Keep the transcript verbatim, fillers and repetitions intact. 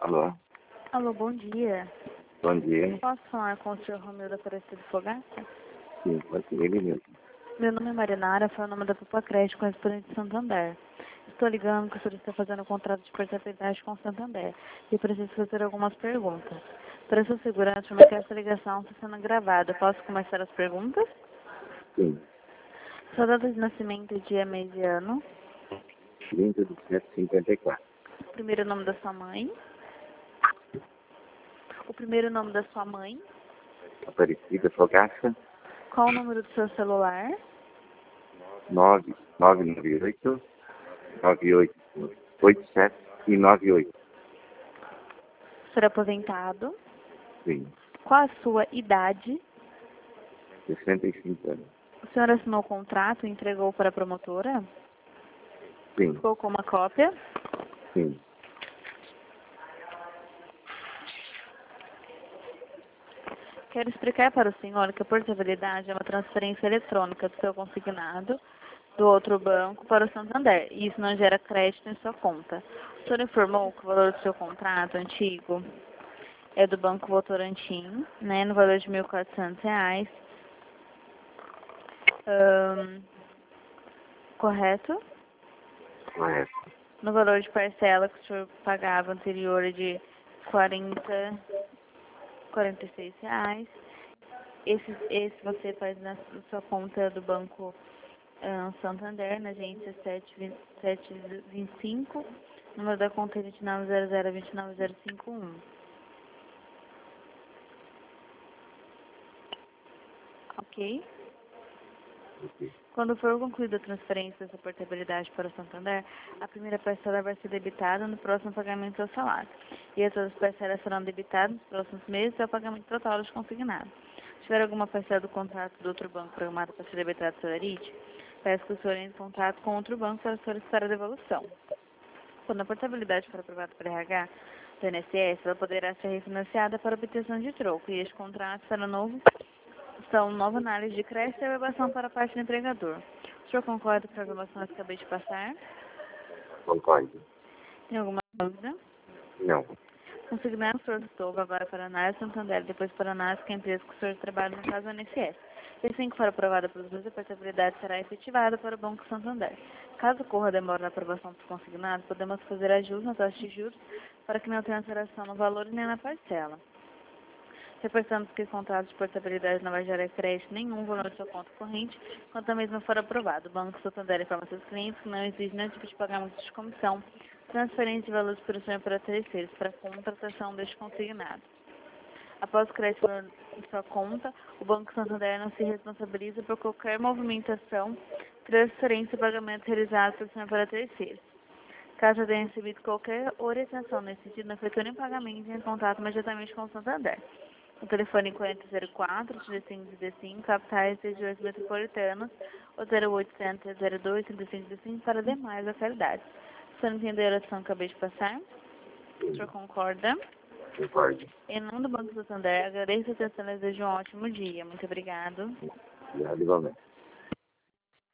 Alô? Alô, bom dia. Bom dia. Posso falar com o senhor Romeu da Aparecida Fogaça? Sim, pode ser ele mesmo. Meu nome é Marinara, foi o nome da Pupa Crédito, correspondente de Santander. Estou ligando que o senhor está fazendo um contrato de portabilidade com o Santander e preciso fazer algumas perguntas. Para sua segurança, eu que essa ligação está sendo gravada. Posso começar as perguntas? Sim. Sua data de nascimento, dia, mês e ano. trinta de sete de cinquenta e quatro. O primeiro nome da sua mãe. O primeiro nome da sua mãe. Aparecida Fogaça, Qual o número do seu celular? nove nove nove oito nove oito oito sete e nove oito. O senhor é aposentado. Sim. Qual a sua idade? sessenta e cinco anos. O senhor assinou o contrato e entregou para a promotora? Sim. Ficou com uma cópia? Sim. Quero explicar para o senhor que a portabilidade é uma transferência eletrônica do seu consignado do outro banco para o Santander, e isso não gera crédito em sua conta. O senhor informou que o valor do seu contrato antigo é do Banco Votorantim, né, no valor de mil e quatrocentos reais. Ahn, correto? Correto. No valor de parcela que o senhor pagava anterior de quarenta, quarenta e seis reais. Esse, esse você faz na sua conta do Banco uh, Santander, na agência sete vinte e cinco, número da conta vinte e nove zero zero vinte e nove zero cinco um. Ok? Ok. Quando for concluída a transferência dessa portabilidade para o Santander, a primeira parcela vai ser debitada no próximo pagamento do seu salário. E as outras parcelas serão debitadas nos próximos meses até o pagamento total dos consignados. Se tiver alguma parcela do contrato do outro banco programada para ser debitada pela R I T, peço que o senhor entre em contato com outro banco para solicitar a devolução. Quando a portabilidade for aprovada pelo R H do I N S S, ela poderá ser refinanciada para obtenção de troco, e este contrato será novo. São nova análise de crédito e aprovação para a parte do empregador. O senhor concorda com as informações que acabei de passar? Concordo. Tem alguma dúvida? Não. Consignar o senhor Togo agora para análise Santander, depois para análise que a empresa que o senhor trabalha no caso do I N S S. E assim que for aprovada pelos dois, a portabilidade será efetivada para o Banco Santander. Caso ocorra demora na aprovação dos consignados, podemos fazer ajustes na taxa de juros para que não tenha alteração no valor e nem na parcela. Reforçamos que o contrato de portabilidade não vai gerar crédito nenhum valor de sua conta corrente, quando a mesma for aprovada. O Banco Santander informa seus clientes que não exige nenhum tipo de pagamento de comissão, transferência de valores por cima para terceiros, para a contratação deste consignado. Após o crédito em sua conta, o Banco Santander não se responsabiliza por qualquer movimentação, transferência ou pagamento realizado por cima para terceiros. Caso tenha recebido qualquer orientação nesse sentido, não efetua nenhum pagamento em contato imediatamente com o Santander. O telefone quarenta zero quatro, trinta e cinco trinta e cinco, capitais regiões metropolitanas, ou zero oitocentos, zero dois, trinta e cinco trinta e cinco para demais localidades. O senhor entendeu a oração que acabei de passar? O senhor concorda? Concordo. Em nome do Banco Santander, agradeço a atenção e desejo um ótimo dia. Muito obrigado. Obrigado igualmente.